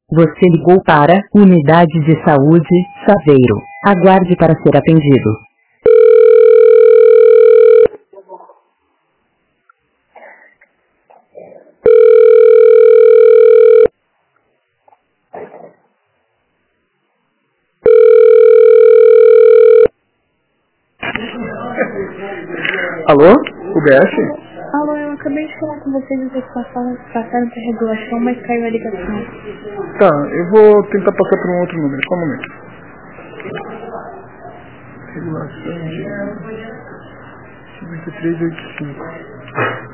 Você ligou para Unidade de Saúde, Saveiro. Aguarde para ser atendido. Alô? UBS? Alô, eu acabei de falar com vocês e vocês passaram para regulação, mas caiu a ligação. Tá, eu vou tentar passar por um outro número, só um momento. Regulação de 9385.